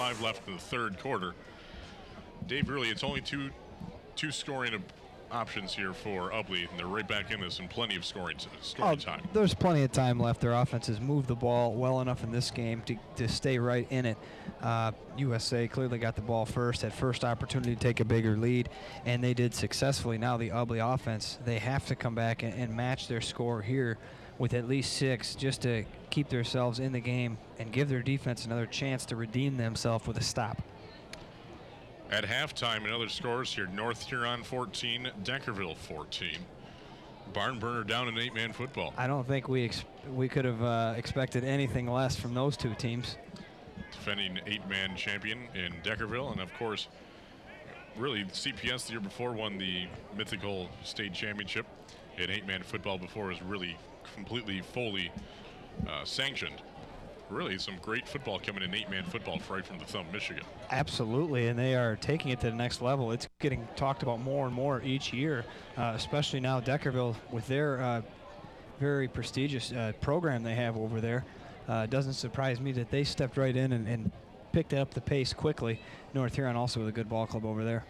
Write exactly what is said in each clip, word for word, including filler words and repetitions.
five left in the third quarter. Dave, really, it's only two two scoring options here for Ubly, and they're right back in this and plenty of scoring, scoring oh, time. There's plenty of time left. Their offense has moved the ball well enough in this game to, to stay right in it. Uh, U S A clearly got the ball first, had first opportunity to take a bigger lead, and they did successfully. Now the Ubly offense, they have to come back and, and match their score here with at least six just to keep themselves in the game and give their defense another chance to redeem themselves with a stop. At halftime, in other scores here, North Huron fourteen, Deckerville fourteen. Barn burner down in eight-man football. I don't think we ex we could have uh, expected anything less from those two teams. Defending eight-man champion in Deckerville, and of course, really C P S the year before won the mythical state championship in eight-man football before it was really completely fully uh, sanctioned. Really some great football coming in eight-man football right from the thumb, Michigan. Absolutely, and they are taking it to the next level. It's getting talked about more and more each year, uh, especially now Deckerville with their uh, very prestigious uh, program they have over there. Uh, it doesn't surprise me that they stepped right in and, and picked up the pace quickly. North Huron also with a good ball club over there.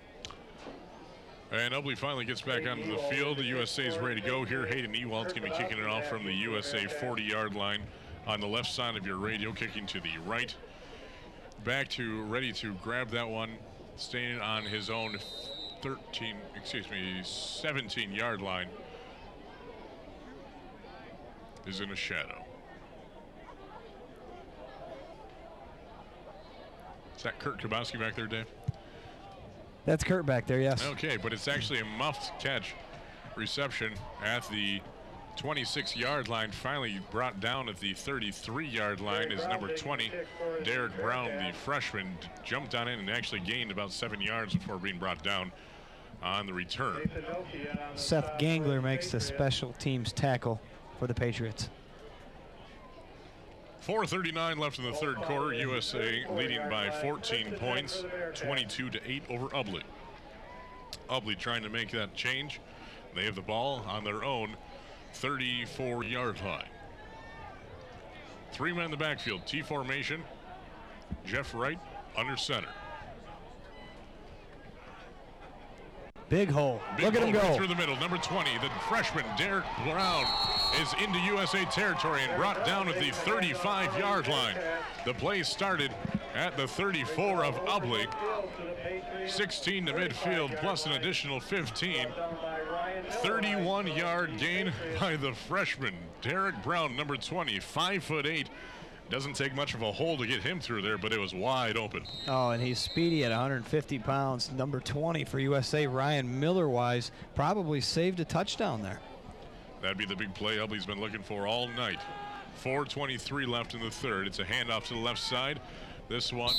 And Ubly finally gets back onto the field. The U S A is ready to go here. Hayden Ewald's going to be kicking it off from the U S A forty-yard line. On the left side of your radio, kicking to the right. Back to ready to grab that one, staying on his own thirteen, excuse me, seventeen-yard line. Is in a shadow. Is that Kurt Kabowski back there, Dave? That's Kurt back there, yes. Okay, but it's actually a muffed catch reception at the twenty-six-yard line, finally brought down at the thirty-three-yard line is number twenty, Derek Brown, the freshman, jumped on in and actually gained about seven yards before being brought down on the return. Seth Gangler makes the special teams tackle for the Patriots. four thirty-nine left in the third quarter. U S A leading by fourteen points, twenty-two to eight over Ubly. Ubly trying to make that change. They have the ball on their own thirty-four-yard line. Three men in the backfield. T formation. Jeff Wright under center. Big hole. Big Look at him hole go. right through the middle. Number twenty, the freshman Derek Brown is into U S A territory and brought down at the thirty-five-yard line. The play started at the thirty-four of Ubly. sixteen to midfield plus an additional fifteen. thirty-one-yard gain by the freshman Derek Brown, number twenty, five foot eight. Doesn't take much of a hole to get him through there, but it was wide open. Oh, and he's speedy at one hundred fifty pounds. Number twenty for U S A, Ryan Miller-Wise, probably saved a touchdown there. That'd be the big play Ubly's been looking for all night. four twenty-three left in the third. It's a handoff to the left side. This one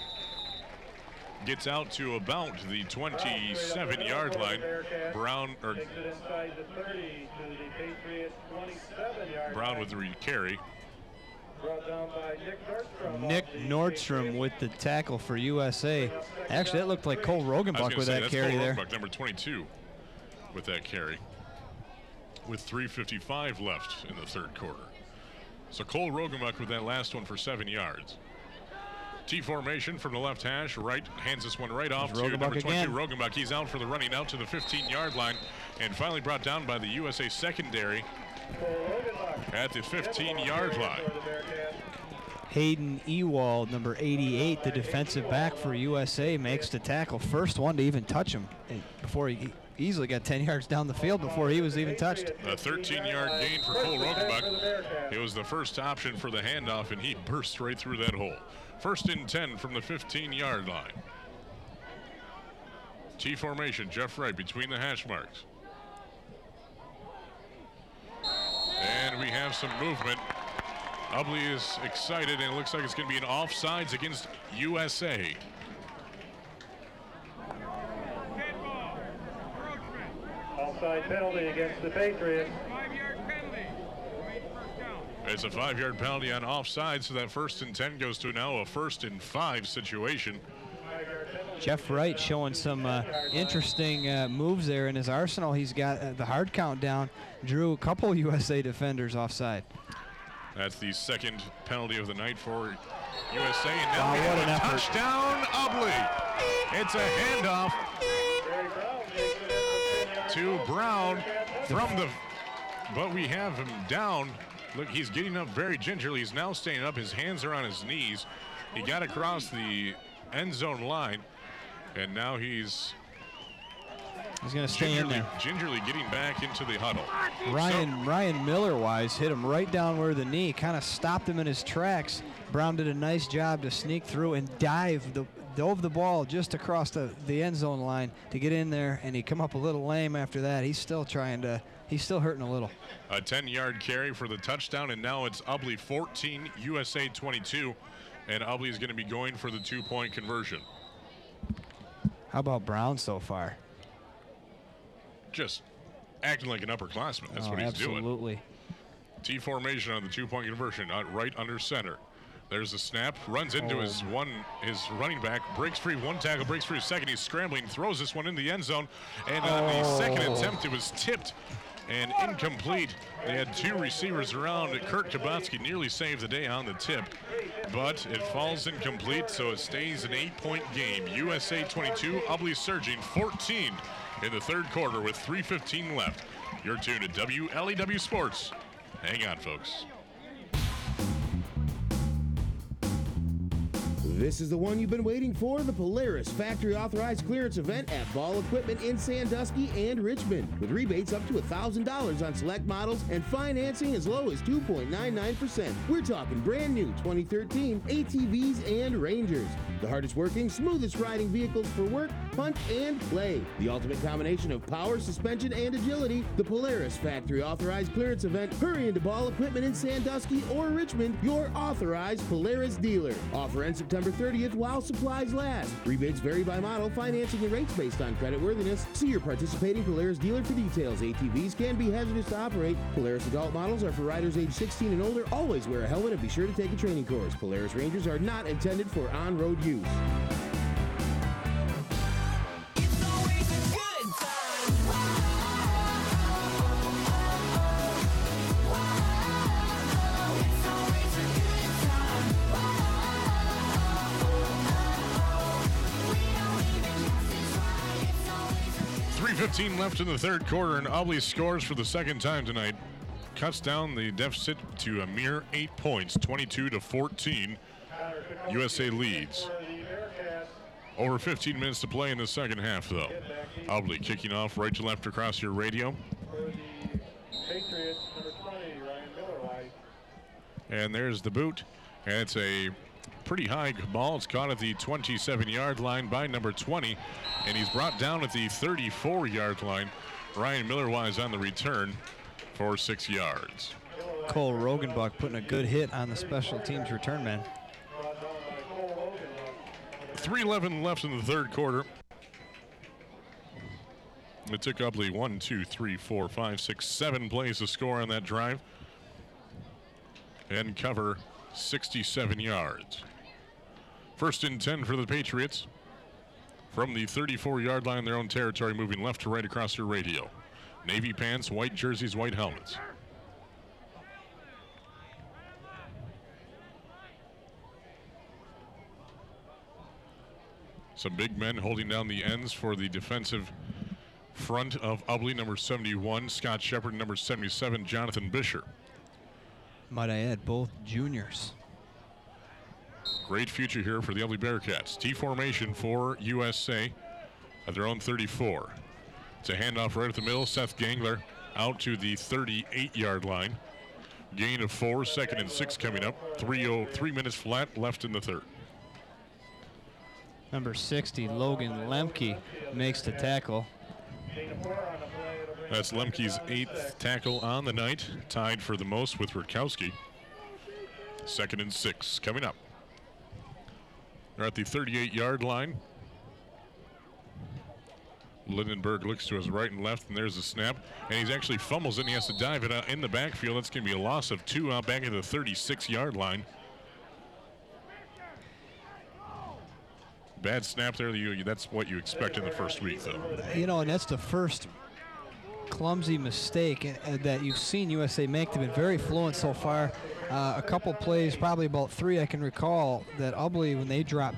gets out to about the twenty-seven-yard line. Brown, or Brown with the carry. Nick Nordstrom with the tackle for U S A. Actually, that looked like Cole Rogenbuck with say, that that's carry Cole there. Rogenbuck, number twenty-two, with that carry. With three fifty-five left in the third quarter. So Cole Rogenbuck with that last one for seven yards. T formation from the left hash. Right hands this one right off There's to Rogenbuck number twenty-two, again. Rogenbuck. He's out for the running out to the fifteen-yard line and finally brought down by the U S A secondary at the fifteen-yard line. Hayden Ewald, number eighty-eight, the defensive back for U S A, makes the tackle. First one to even touch him before he easily got ten yards down the field before he was even touched. A thirteen-yard gain for Cole Rogenbuck. It was the first option for the handoff, and he burst right through that hole. First and ten from the fifteen-yard line. T formation, Jeff Wright between the hash marks. And we have some movement. Ubly is excited, and it looks like it's going to be an offsides against U S A. Offside penalty against the Patriots. Five-yard penalty. It's a five-yard penalty on offside, so that first and ten goes to now a first and five situation. Jeff Wright showing some uh, interesting uh, moves there in his arsenal. He's got uh, the hard count down, drew a couple U S A defenders offside. That's the second penalty of the night for U S A. And now Wow, we what have an a effort. touchdown, Ubley. It's a handoff to Brown from the, but we have him down. Look, he's getting up very gingerly. He's now staying up. His hands are on his knees. He got across the end zone line, and now he's He's going to stay in gingerly, there. gingerly getting back into the huddle. Ryan Ryan Miller wise hit him right down where the knee, kind of stopped him in his tracks. Brown did a nice job to sneak through and dive the dove the ball just across the, the end zone line to get in there, and he come up a little lame after that. He's still trying to, he's still hurting a little. A ten-yard carry for the touchdown, and now it's Ubley fourteen, U S A twenty-two, and Ubley is going to be going for the two-point conversion. How about Brown so far? Just acting like an upperclassman. That's oh, what he's absolutely. doing. Absolutely. T formation on the two-point conversion, uh, right under center. There's a snap, runs into Oh. his one, his running back, breaks free, one tackle, breaks free, second. He's scrambling, throws this one in the end zone, and on the second Oh. attempt, it was tipped and incomplete. They had two receivers around. Kurt Kabatsky nearly saved the day on the tip, but it falls incomplete, so it stays an eight-point game. U S A twenty-two, Ubley surging fourteen in the third quarter with three fifteen left. You're tuned to W L E W Sports. Hang on, folks. This is the one you've been waiting for, the Polaris Factory Authorized Clearance Event at Ball Equipment in Sandusky and Richmond, with rebates up to one thousand dollars on select models and financing as low as two point nine nine percent. We're talking brand new twenty thirteen A T Vs and Rangers. The hardest working, smoothest riding vehicles for work, hunt, and play. The ultimate combination of power, suspension, and agility. The Polaris Factory Authorized Clearance Event. Hurry into Ball Equipment in Sandusky or Richmond, your authorized Polaris dealer. Offer ends September thirtieth while supplies last. Rebates vary by model, financing and rates based on creditworthiness. See your participating Polaris dealer for details. A T Vs can be hazardous to operate. Polaris adult models are for riders age sixteen and older. Always wear a helmet and be sure to take a training course. Polaris Rangers are not intended for on-road use. It's always a good time. It's always a good time. We don't even have to try. It's always a good three fifteen left in the third quarter, and Ubley scores for the second time tonight. Cuts down the deficit to a mere eight points, twenty-two to fourteen. U S A leads. Over fifteen minutes to play in the second half, though. Ubley kicking off right to left across your radio. For the Patriots, number twenty, Ryan Miller wide. And there's the boot. And it's a pretty high ball. It's caught at the twenty-seven-yard line by number twenty. And he's brought down at the thirty-four-yard line. Ryan Miller-Wise on the return for six yards. Cole Rogenbuck putting a good hit on the special teams return man. three eleven left in the third quarter. It took Ubley one, two, three, four, five, six, seven plays to score on that drive and cover sixty-seven yards. First and ten for the Patriots from the thirty-four-yard line in their own territory, moving left to right across your radio. Navy pants, white jerseys, white helmets. Some big men holding down the ends for the defensive front of Ubley, number seventy-one, Scott Shepard, number seventy-seven, Jonathan Bisher. Might I add, both juniors. Great future here for the Ubley Bearcats. T formation for U S A at their own thirty-four. It's a handoff right at the middle. Seth Gangler out to the thirty-eight-yard line. Gain of four, second and six coming up. Three, oh, three minutes flat left in the third. Number sixty, Logan Lemke, makes the tackle. That's Lemke's eighth tackle on the night, tied for the most with Rutkowski. Second and six coming up. They're at the thirty-eight-yard line. Lindenberg looks to his right and left, and there's a snap. And he's actually fumbles it, and he has to dive it out in the backfield. That's going to be a loss of two out back at the thirty-six-yard line. Bad snap there. You, that's what you expect in the first week, though. You know, and that's the first clumsy mistake uh, that you've seen U S A make. They've been very fluent so far uh, a couple plays, probably about three I can recall, that Ubley, when they dropped